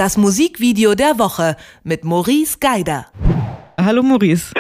Das Musikvideo der Woche mit Maurice Geider. Hallo Maurice.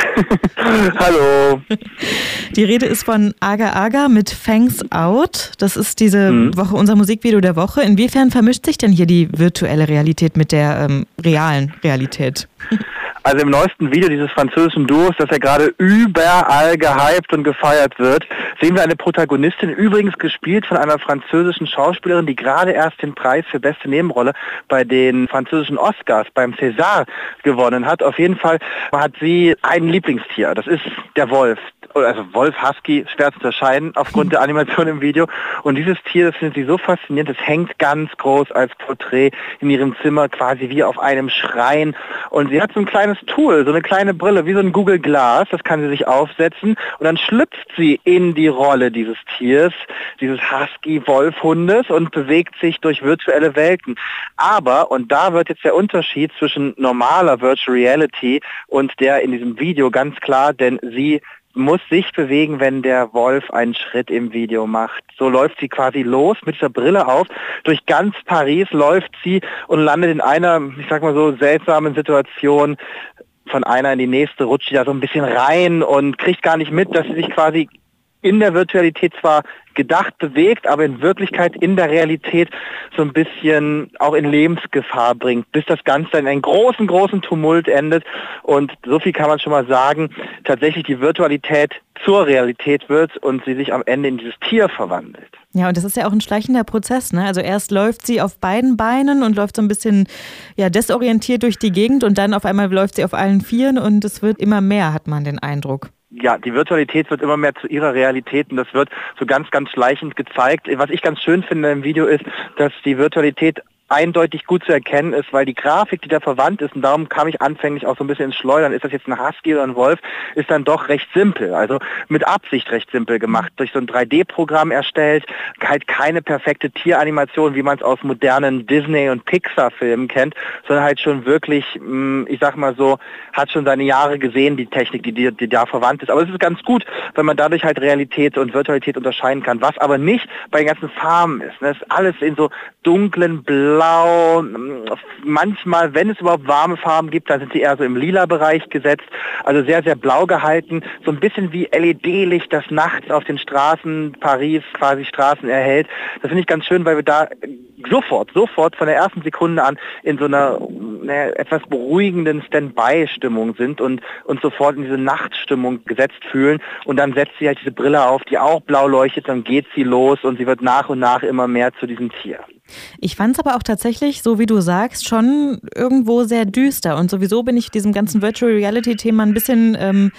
Hallo. Die Rede ist von Agar Agar mit Fangs Out. Das ist diese Woche unser Musikvideo der Woche. Inwiefern vermischt sich denn hier die virtuelle Realität mit der realen Realität? Also im neuesten Video dieses französischen Duos, das ja gerade überall gehypt und gefeiert wird, sehen wir eine Protagonistin, übrigens gespielt von einer französischen Schauspielerin, die gerade erst den Preis für beste Nebenrolle bei den französischen Oscars, beim César, gewonnen hat. Auf jeden Fall hat sie ein Lieblingstier, das ist der Wolf. Also Wolf, Husky, schwer zu unterscheiden aufgrund der Animation im Video. Und dieses Tier, das findet sie so faszinierend, es hängt ganz groß als Porträt in ihrem Zimmer, quasi wie auf einem Schrein. Und sie hat so ein kleines Tool, so eine kleine Brille, wie so ein Google Glass, das kann sie sich aufsetzen. Und dann schlüpft sie in die Rolle dieses Tiers, dieses Husky-Wolf-Hundes und bewegt sich durch virtuelle Welten. Aber, und da wird jetzt der Unterschied zwischen normaler Virtual Reality und der in diesem Video ganz klar, denn sie muss sich bewegen, wenn der Wolf einen Schritt im Video macht. So läuft sie quasi los mit dieser Brille auf. Durch ganz Paris läuft sie und landet in einer, ich sag mal so, seltsamen Situation. Von einer in die nächste rutscht sie da so ein bisschen rein und kriegt gar nicht mit, dass sie sich quasi in der Virtualität zwar gedacht bewegt, aber in Wirklichkeit in der Realität so ein bisschen auch in Lebensgefahr bringt, bis das Ganze in einen großen Tumult endet. Und so viel kann man schon mal sagen, tatsächlich die Virtualität zur Realität wird und sie sich am Ende in dieses Tier verwandelt. Ja, und das ist ja auch ein schleichender Prozess, ne? Also erst läuft sie auf beiden Beinen und läuft so ein bisschen desorientiert durch die Gegend und dann auf einmal läuft sie auf allen Vieren und es wird immer mehr, hat man den Eindruck. Ja, die Virtualität wird immer mehr zu ihrer Realität und das wird so ganz schleichend gezeigt. Was ich ganz schön finde im Video ist, dass die Virtualität eindeutig gut zu erkennen ist, weil die Grafik, die da verwandt ist, und darum kam ich anfänglich auch so ein bisschen ins Schleudern, ist das jetzt ein Husky oder ein Wolf, ist dann doch recht simpel, also mit Absicht recht simpel gemacht, durch so ein 3D-Programm erstellt, halt keine perfekte Tieranimation, wie man es aus modernen Disney- und Pixar-Filmen kennt, sondern halt schon wirklich, ich sag mal so, hat schon seine Jahre gesehen, die Technik, die da verwandt ist. Aber es ist ganz gut, weil man dadurch halt Realität und Virtualität unterscheiden kann, was aber nicht bei den ganzen Farben ist. Das ist alles in so dunklen, blau, manchmal, wenn es überhaupt warme Farben gibt, dann sind sie eher so im lila Bereich gesetzt, also sehr blau gehalten, so ein bisschen wie LED-Licht, das nachts auf den Straßen Paris quasi Straßen erhellt. Das finde ich ganz schön, weil wir da sofort von der ersten Sekunde an in so einer etwas beruhigenden Standby-Stimmung sind und uns sofort in diese Nachtstimmung gesetzt fühlen und dann setzt sie halt diese Brille auf, die auch blau leuchtet, dann geht sie los und sie wird nach und nach immer mehr zu diesem Tier. Ich fand es aber auch tatsächlich, so wie du sagst, schon irgendwo sehr düster und sowieso bin ich diesem ganzen Virtual Reality-Thema ein bisschen,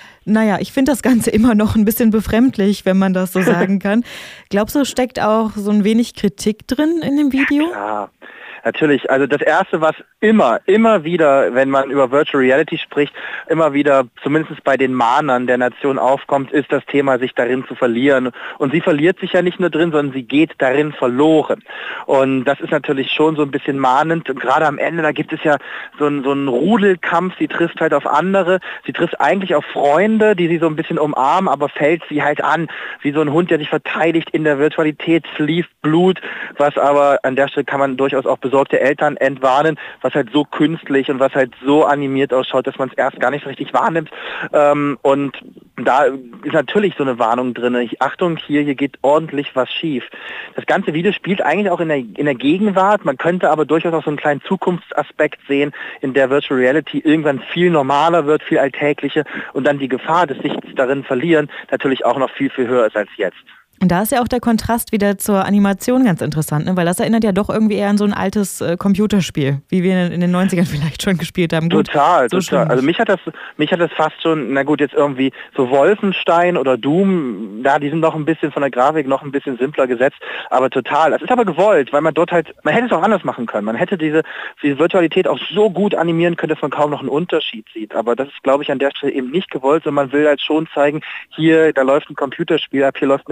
ich finde das Ganze immer noch ein bisschen befremdlich, wenn man das so sagen kann. Glaubst du, steckt auch so ein wenig Kritik drin in dem Video? Ja, natürlich. Also das Erste, was immer wieder, wenn man über Virtual Reality spricht, immer wieder, zumindest bei den Mahnern der Nation aufkommt, ist das Thema, sich darin zu verlieren. Und sie verliert sich ja nicht nur drin, sondern sie geht darin verloren. Und das ist natürlich schon so ein bisschen mahnend. Und gerade am Ende, da gibt es ja so einen Rudelkampf. Sie trifft halt auf andere. Sie trifft eigentlich auf Freunde, die sie so ein bisschen umarmen, aber fällt sie halt an. Wie so ein Hund, der sich verteidigt. In der Virtualität fließt Blut, was aber an der Stelle kann man durchaus auch besorgte Eltern entwarnen, was halt so künstlich und was halt so animiert ausschaut, dass man es erst gar nicht so richtig wahrnimmt. Und da ist natürlich so eine Warnung drin. Achtung, hier geht ordentlich was schief. Das ganze Video spielt eigentlich auch in der Gegenwart. Man könnte aber durchaus auch so einen kleinen Zukunftsaspekt sehen, in der Virtual Reality irgendwann viel normaler wird, viel alltäglicher und dann die Gefahr des Sichts darin verlieren natürlich auch noch viel höher ist als jetzt. Und da ist ja auch der Kontrast wieder zur Animation ganz interessant, ne? Weil das erinnert ja doch irgendwie eher an so ein altes Computerspiel, wie wir in den 90ern vielleicht schon gespielt haben. Gut, total. Also mich hat das fast schon, jetzt irgendwie so Wolfenstein oder Doom, die sind noch ein bisschen von der Grafik noch ein bisschen simpler gesetzt, aber total. Das ist aber gewollt, weil man dort halt, man hätte es auch anders machen können. Man hätte diese Virtualität auch so gut animieren können, dass man kaum noch einen Unterschied sieht. Aber das ist, glaube ich, an der Stelle eben nicht gewollt, sondern man will halt schon zeigen, hier, da läuft ein Computerspiel ab, hier läuft eine Computeranimation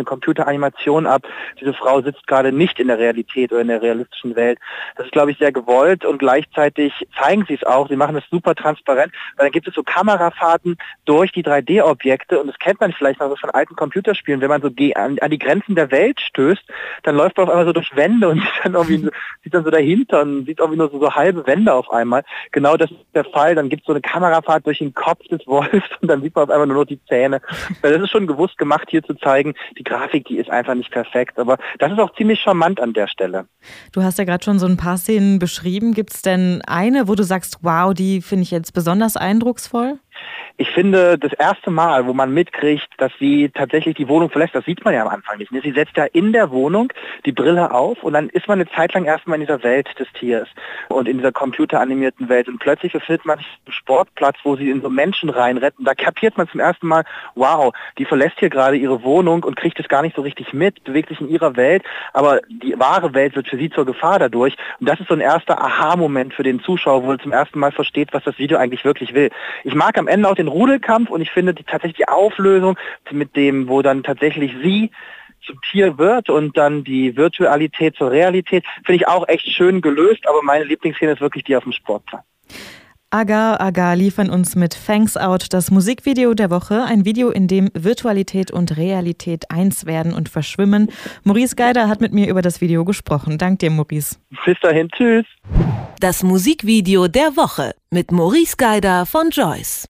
Computeranimation ab. Diese Frau sitzt gerade nicht in der Realität oder in der realistischen Welt. Das ist, glaube ich, sehr gewollt und gleichzeitig zeigen sie es auch. Sie machen es super transparent, weil dann gibt es so Kamerafahrten durch die 3D-Objekte und das kennt man vielleicht noch so von alten Computerspielen. Wenn man so an die Grenzen der Welt stößt, dann läuft man auf einmal so durch Wände und sieht dann so dahinter und sieht irgendwie nur so halbe Wände auf einmal. Genau das ist der Fall. Dann gibt es so eine Kamerafahrt durch den Kopf des Wolfs und dann sieht man auf einmal nur noch die Zähne. Weil das ist schon gewusst gemacht, hier zu zeigen, die Grafik, die ist einfach nicht perfekt. Aber das ist auch ziemlich charmant an der Stelle. Du hast ja gerade schon so ein paar Szenen beschrieben. Gibt es denn eine, wo du sagst, wow, die finde ich jetzt besonders eindrucksvoll? Ich finde, das erste Mal, wo man mitkriegt, dass sie tatsächlich die Wohnung verlässt, das sieht man ja am Anfang nicht. Sie setzt ja in der Wohnung die Brille auf und dann ist man eine Zeit lang erstmal in dieser Welt des Tiers und in dieser computeranimierten Welt. Und plötzlich befindet man sich auf einem Sportplatz, wo sie in so Menschen reinretten. Da kapiert man zum ersten Mal, wow, die verlässt hier gerade ihre Wohnung und kriegt es gar nicht so richtig mit, bewegt sich in ihrer Welt, aber die wahre Welt wird für sie zur Gefahr dadurch. Und das ist so ein erster Aha-Moment für den Zuschauer, wo er zum ersten Mal versteht, was das Video eigentlich wirklich will. Ich mag am Ende auch den Rudelkampf und ich finde tatsächlich die Auflösung mit dem, wo dann tatsächlich sie zum Tier wird und dann die Virtualität zur Realität, finde ich auch echt schön gelöst, aber meine Lieblingsszene ist wirklich die auf dem Sportplatz. Agar liefern uns mit Thanks Out das Musikvideo der Woche. Ein Video, in dem Virtualität und Realität eins werden und verschwimmen. Maurice Geider hat mit mir über das Video gesprochen. Dank dir, Maurice. Bis dahin, tschüss. Das Musikvideo der Woche mit Maurice Geider von Joyce.